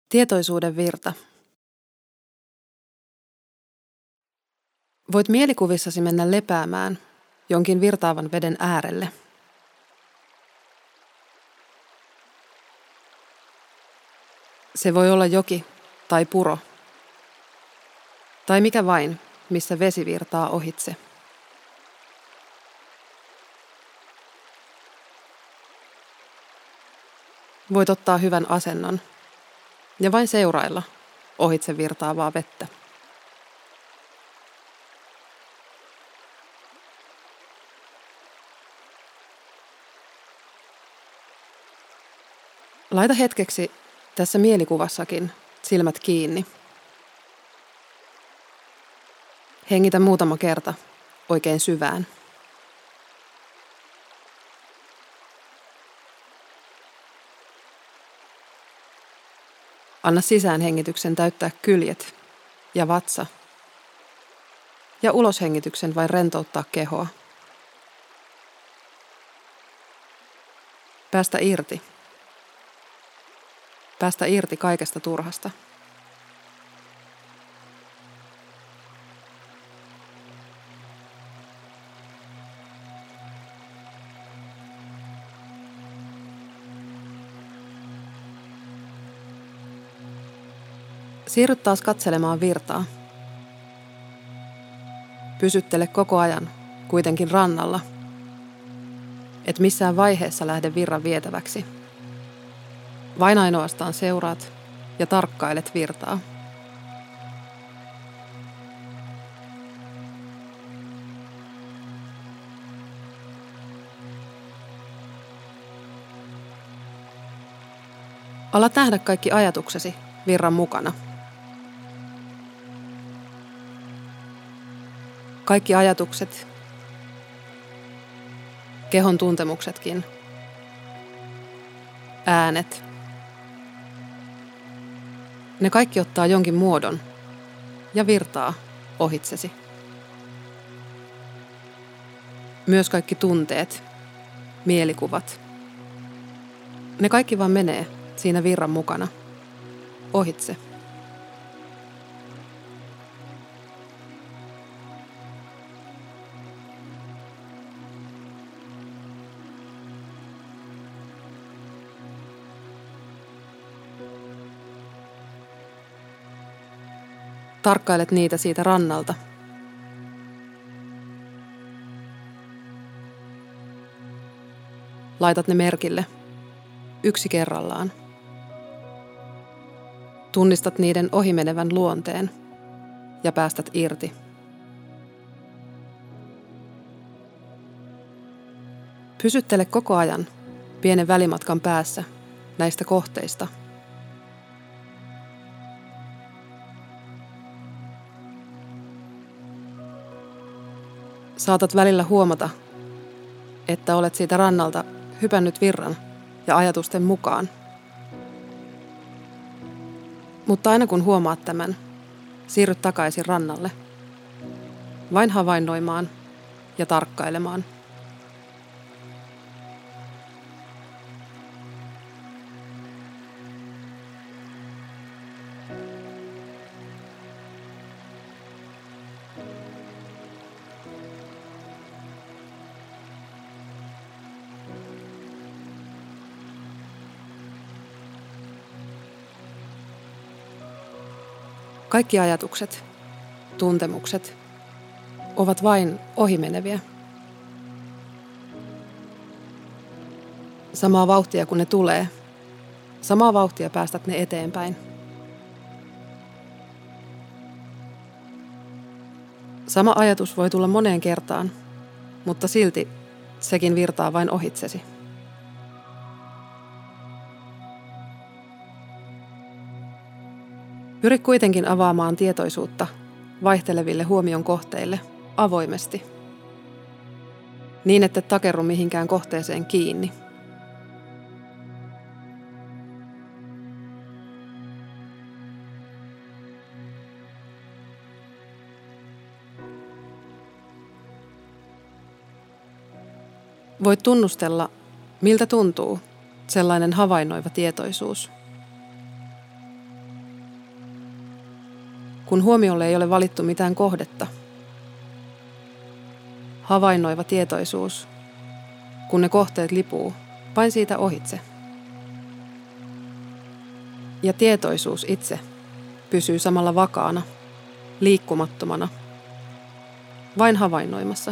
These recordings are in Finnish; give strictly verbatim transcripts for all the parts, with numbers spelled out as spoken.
Tietoisuuden virta. Voit mielikuvissasi mennä lepäämään jonkin virtaavan veden äärelle. Se voi olla joki tai puro, tai mikä vain, missä vesi virtaa ohitse. Voit ottaa hyvän asennon ja vain seurailla ohitse virtaavaa vettä. Laita hetkeksi tässä mielikuvassakin silmät kiinni. Hengitä muutama kerta oikein syvään. Anna sisäänhengityksen täyttää kyljet ja vatsa, ja uloshengityksen vain rentouttaa kehoa. Päästä irti. Päästä irti kaikesta turhasta. Siirry taas katselemaan virtaa. Pysyttele koko ajan kuitenkin rannalla, et missään vaiheessa lähde virran vietäväksi. Vain ainoastaan seuraat ja tarkkailet virtaa. Alat nähdä kaikki ajatuksesi virran mukana. Kaikki ajatukset, kehon tuntemuksetkin, äänet. Ne kaikki ottaa jonkin muodon ja virtaa ohitsesi. Myös kaikki tunteet, mielikuvat. Ne kaikki vaan menee siinä virran mukana, ohitse. Tarkkailet niitä siitä rannalta. Laitat ne merkille, yksi kerrallaan. Tunnistat niiden ohimenevän luonteen ja päästät irti. Pysyttele koko ajan pienen välimatkan päässä näistä kohteista. Saatat välillä huomata, että olet siitä rannalta hypännyt virran ja ajatusten mukaan. Mutta aina kun huomaat tämän, siirry takaisin rannalle. Vain havainnoimaan ja tarkkailemaan. Kaikki ajatukset, tuntemukset ovat vain ohimeneviä. Samaa vauhtia kun ne tulee, samaa vauhtia päästät ne eteenpäin. Sama ajatus voi tulla moneen kertaan, mutta silti sekin virtaa vain ohitsesi. Pyri kuitenkin avaamaan tietoisuutta vaihteleville huomion kohteille avoimesti, niin että et takerru mihinkään kohteeseen kiinni. Voit tunnustella, miltä tuntuu sellainen havainnoiva tietoisuus. kun huomiolle ei ole valittu mitään kohdetta. Havainnoiva tietoisuus, kun ne kohteet lipuu vain siitä ohitse. Ja tietoisuus itse pysyy samalla vakaana, liikkumattomana, vain havainnoimassa.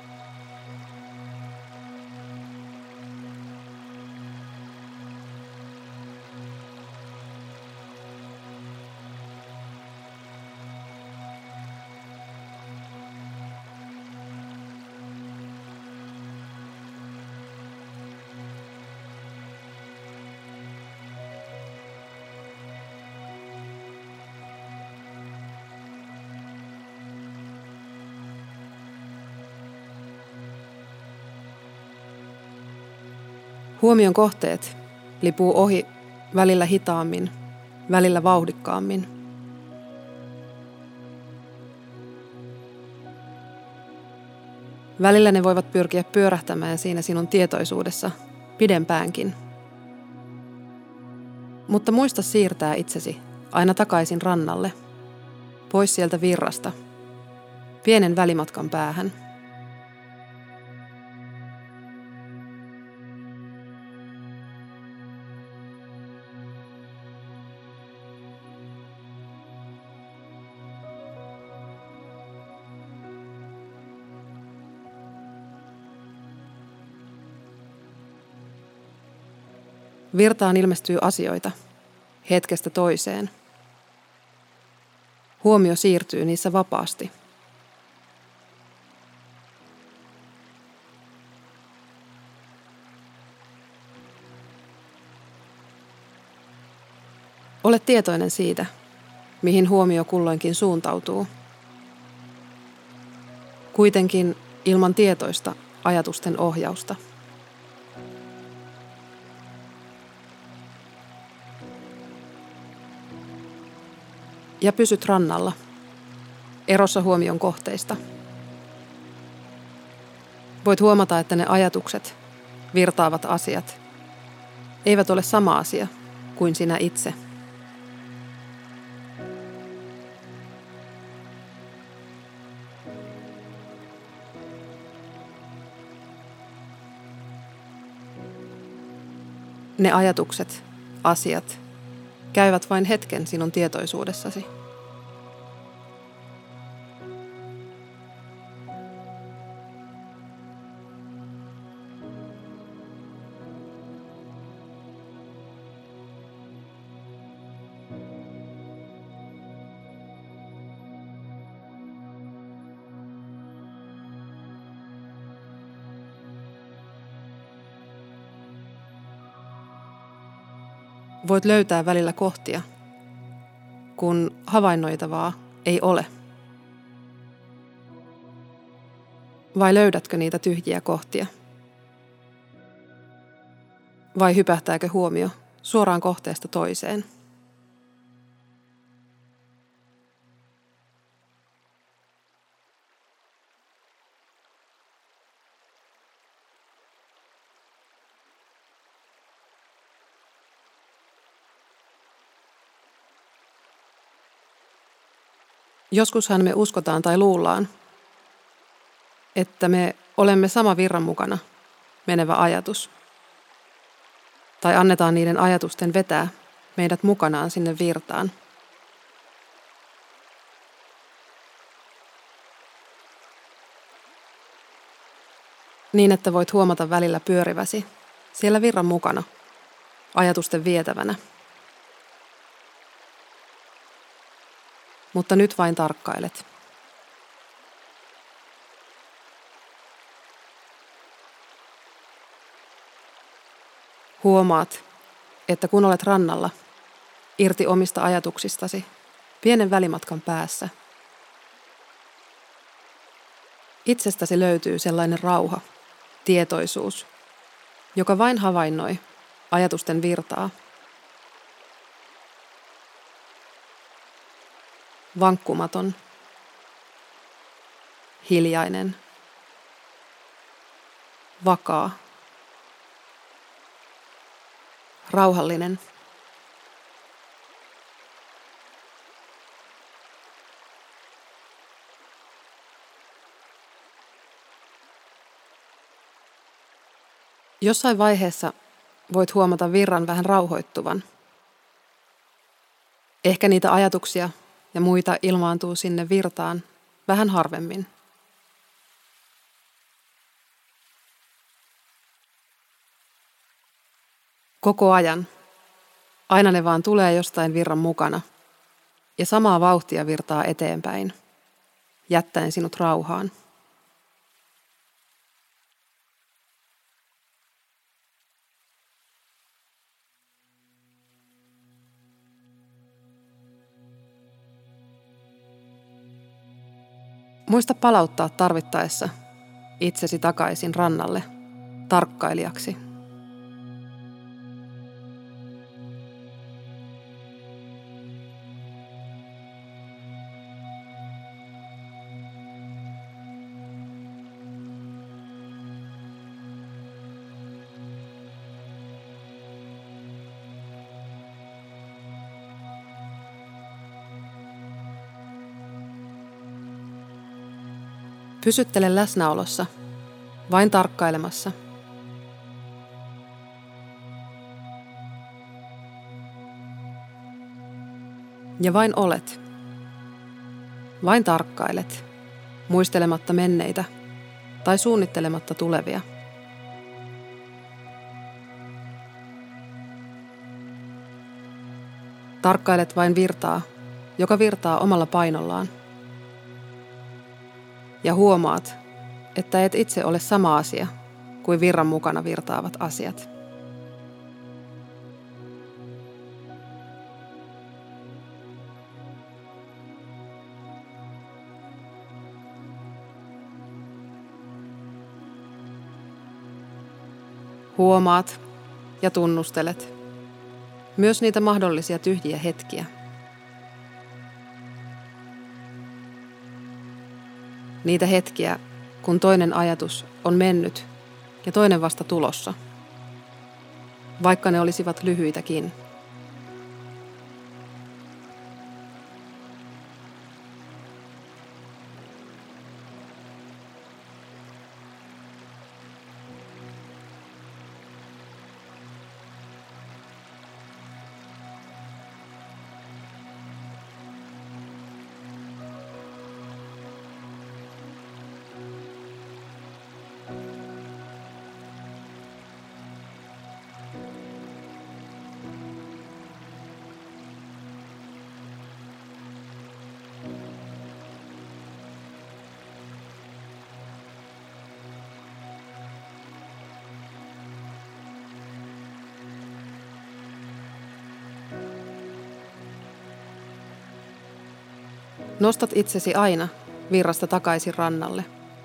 Huomion kohteet lipuu ohi välillä hitaammin, välillä vauhdikkaammin. Välillä ne voivat pyrkiä pyörähtämään siinä sinun tietoisuudessa pidempäänkin. Mutta muista siirtää itsesi aina takaisin rannalle, pois sieltä virrasta, pienen välimatkan päähän. Virtaan ilmestyy asioita, hetkestä toiseen. Huomio siirtyy niissä vapaasti. Ole tietoinen siitä, mihin huomio kulloinkin suuntautuu. Kuitenkin ilman tietoista ajatusten ohjausta. Ja pysyt rannalla, erossa huomion kohteista. Voit huomata, että ne ajatukset, virtaavat asiat, eivät ole sama asia kuin sinä itse. Ne ajatukset, asiat, käyvät vain hetken sinun tietoisuudessasi. Voit löytää välillä kohtia, kun havainnoitavaa ei ole. Vai löydätkö niitä tyhjiä kohtia? Vai hypähtääkö huomio suoraan kohteesta toiseen? Joskushan me uskotaan tai luullaan, että me olemme sama virran mukana menevä ajatus. Tai annetaan niiden ajatusten vetää meidät mukanaan sinne virtaan. Niin, että voit huomata välillä pyöriväsi siellä virran mukana, ajatusten vietävänä. Mutta nyt vain tarkkailet. Huomaat, että kun olet rannalla, irti omista ajatuksistasi, pienen välimatkan päässä, itsestäsi löytyy sellainen rauha, tietoisuus, joka vain havainnoi ajatusten virtaa. Vankkumaton, hiljainen, vakaa, rauhallinen. Jossain vaiheessa voit huomata virran vähän rauhoittuvan. Ehkä niitä ajatuksia ja muita ilmaantuu sinne virtaan vähän harvemmin. Koko ajan. Aina ne vaan tulee jostain virran mukana ja samaa vauhtia virtaa eteenpäin, jättäen sinut rauhaan. Muista palauttaa tarvittaessa itsesi takaisin rannalle tarkkailijaksi. Pysyttele läsnäolossa, vain tarkkailemassa. Ja vain olet. Vain tarkkailet, muistelematta menneitä tai suunnittelematta tulevia. Tarkkailet vain virtaa, joka virtaa omalla painollaan. Ja huomaat, että et itse ole sama asia kuin virran mukana virtaavat asiat. Huomaat ja tunnustelet myös niitä mahdollisia tyhjiä hetkiä. Niitä hetkiä, kun toinen ajatus on mennyt ja toinen vasta tulossa, vaikka ne olisivat lyhyitäkin. Nostat itsesi aina virrasta takaisin rannalle.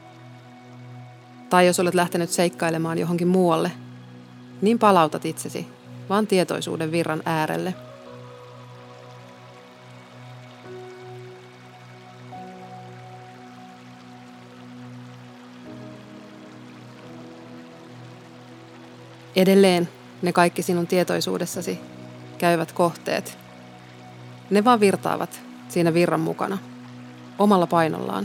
Tai jos olet lähtenyt seikkailemaan johonkin muualle, niin palautat itsesi vaan tietoisuuden virran äärelle. Edelleen ne kaikki sinun tietoisuudessasi käyvät kohteet. Ne vaan virtaavat siinä virran mukana, omalla painollaan.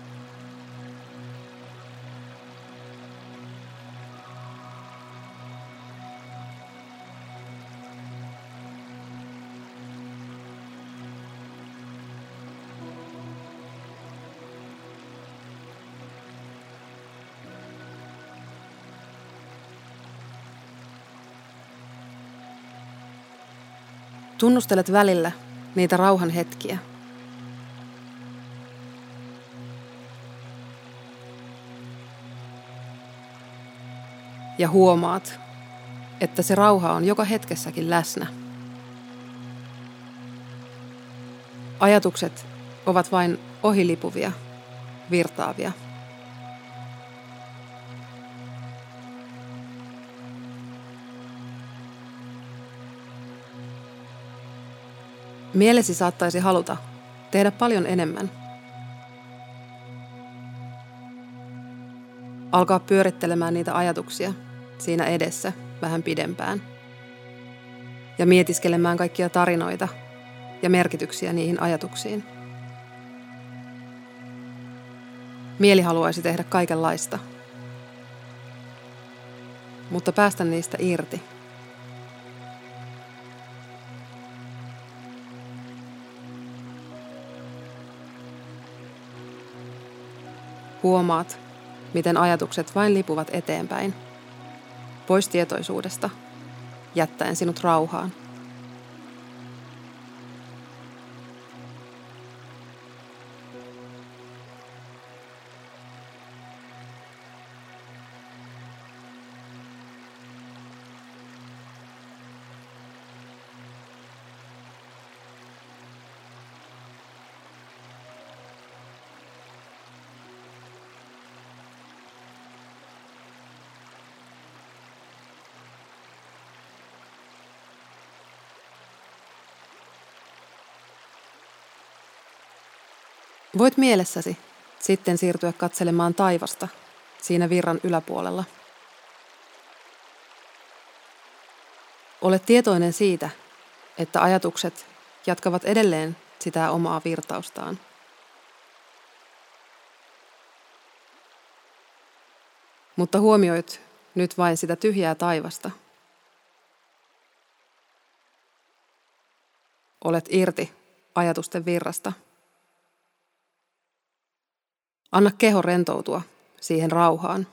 Tunnustelet välillä niitä rauhan hetkiä. Ja huomaat, että se rauha on joka hetkessäkin läsnä. Ajatukset ovat vain ohilipuvia, virtaavia. Mielesi saattaisi haluta tehdä paljon enemmän. Alkaa pyörittelemään niitä ajatuksia siinä edessä vähän pidempään. Ja mietiskelemään kaikkia tarinoita ja merkityksiä niihin ajatuksiin. Mieli haluaisi tehdä kaikenlaista. mutta päästä niistä irti. Huomaat, miten ajatukset vain lipuvat eteenpäin, pois tietoisuudesta, jättäen sinut rauhaan. Voit mielessäsi sitten siirtyä katselemaan taivasta siinä virran yläpuolella. Ole tietoinen siitä, että ajatukset jatkavat edelleen sitä omaa virtaustaan. Mutta huomioit nyt vain sitä tyhjää taivasta. Olet irti ajatusten virrasta. Anna keho rentoutua siihen rauhaan.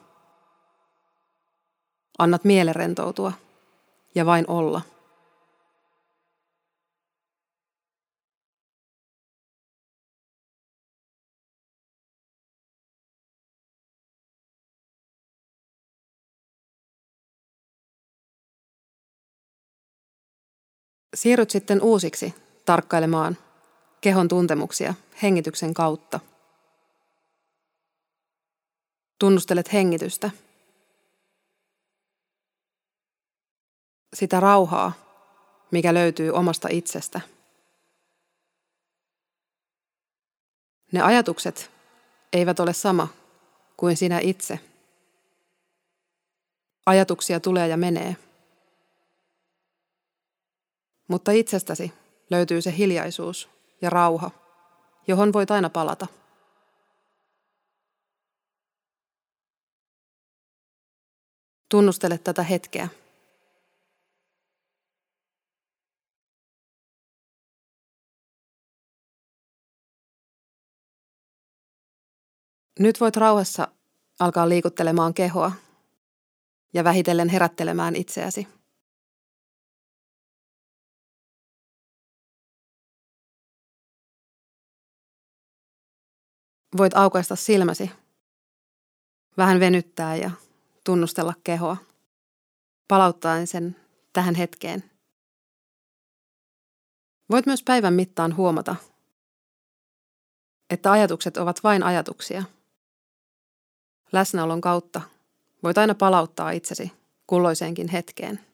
Annat mielen rentoutua ja vain olla. Siirryt sitten uusiksi tarkkailemaan kehon tuntemuksia hengityksen kautta. Tunnustelet hengitystä. Sitä rauhaa, mikä löytyy omasta itsestä. Ne ajatukset eivät ole sama kuin sinä itse. Ajatuksia tulee ja menee. Mutta itsestäsi löytyy se hiljaisuus ja rauha, johon voit aina palata. Tunnustele tätä hetkeä. Nyt voit rauhassa alkaa liikuttelemaan kehoa ja vähitellen herättelemään itseäsi. Voit aukaista silmäsi, vähän venyttää ja tunnustella kehoa, palauttaen sen tähän hetkeen. Voit myös päivän mittaan huomata, että ajatukset ovat vain ajatuksia. Läsnäolon kautta voit aina palauttaa itsesi kulloiseenkin hetkeen.